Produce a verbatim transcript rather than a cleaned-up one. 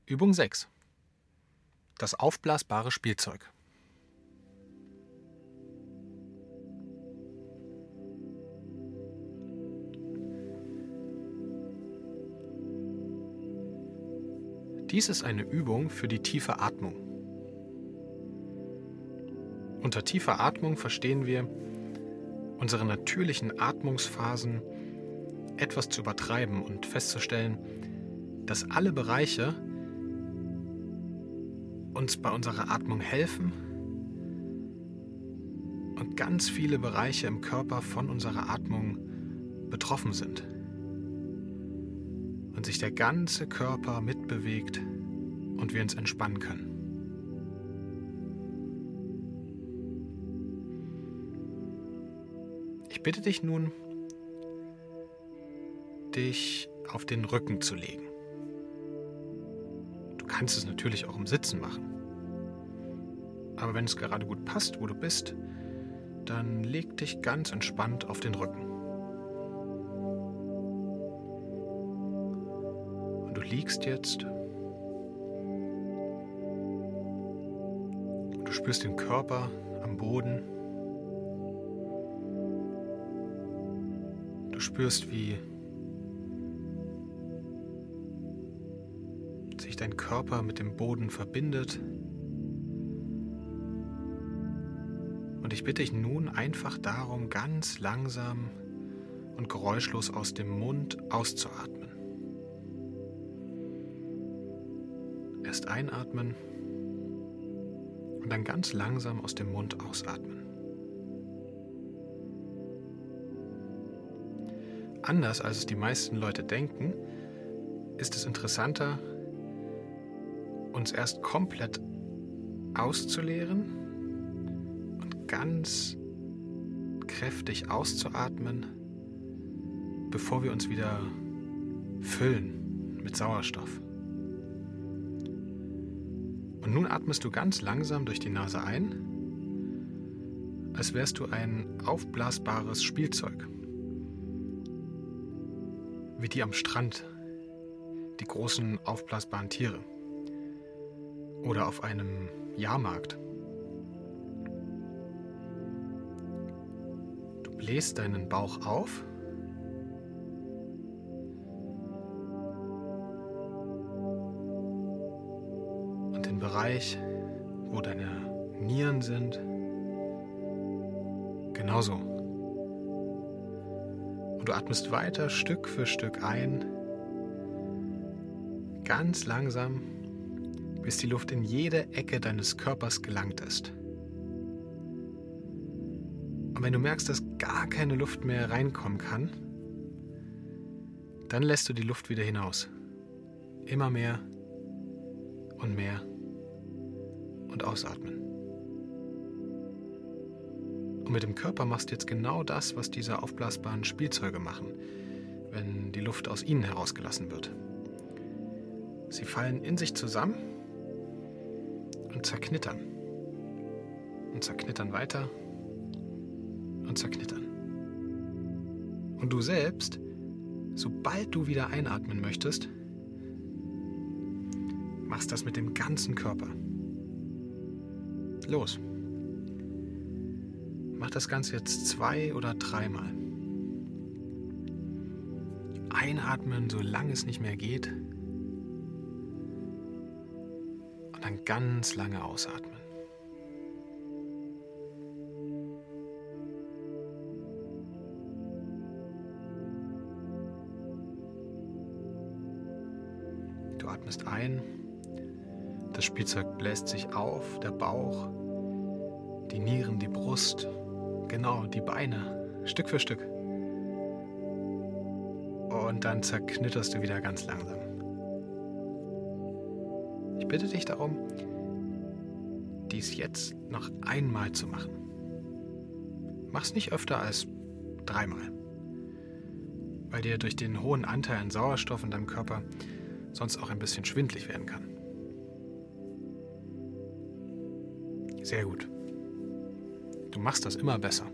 Übung sechs. Das aufblasbare Spielzeug. Dies ist eine Übung für die tiefe Atmung. Unter tiefer Atmung verstehen wir, unsere natürlichen Atmungsphasen etwas zu übertreiben und festzustellen, dass alle Bereiche uns bei unserer Atmung helfen und ganz viele Bereiche im Körper von unserer Atmung betroffen sind und sich der ganze Körper mitbewegt und wir uns entspannen können. Ich bitte dich nun, dich auf den Rücken zu legen. Du kannst es natürlich auch im Sitzen machen. Aber wenn es gerade gut passt, wo du bist, dann leg dich ganz entspannt auf den Rücken. Und du liegst jetzt und du spürst den Körper am Boden. Du spürst, wie sich dein Körper mit dem Boden verbindet. Und ich bitte dich nun einfach darum, ganz langsam und geräuschlos aus dem Mund auszuatmen. Erst einatmen und dann ganz langsam aus dem Mund ausatmen. Anders als es die meisten Leute denken, ist es interessanter, uns erst komplett auszuleeren und ganz kräftig auszuatmen, bevor wir uns wieder füllen mit Sauerstoff. Und nun atmest du ganz langsam durch die Nase ein, als wärst du ein aufblasbares Spielzeug. Wie die am Strand, die großen aufblasbaren Tiere. Oder auf einem Jahrmarkt. Du bläst deinen Bauch auf und den Bereich, wo deine Nieren sind, genauso. Und du atmest weiter Stück für Stück ein, ganz langsam, bis die Luft in jede Ecke deines Körpers gelangt ist. Und wenn du merkst, dass gar keine Luft mehr reinkommen kann, dann lässt du die Luft wieder hinaus. Immer mehr und mehr und ausatmen. Und mit dem Körper machst du jetzt genau das, was diese aufblasbaren Spielzeuge machen, wenn die Luft aus ihnen herausgelassen wird. Sie fallen in sich zusammen und zerknittern. Und zerknittern weiter und zerknittern. Und du selbst, sobald du wieder einatmen möchtest, machst das mit dem ganzen Körper. Los. Mach das Ganze jetzt zwei oder dreimal. Einatmen, solange es nicht mehr geht. Und dann ganz lange ausatmen. Du atmest ein. Das Spielzeug bläst sich auf, der Bauch, die Nieren, die Brust. Genau, die Beine, Stück für Stück. Und dann zerknitterst du wieder ganz langsam. Ich bitte dich darum, dies jetzt noch einmal zu machen. Mach's nicht öfter als dreimal, weil dir durch den hohen Anteil an Sauerstoff in deinem Körper sonst auch ein bisschen schwindelig werden kann. Sehr gut. Du machst das immer besser.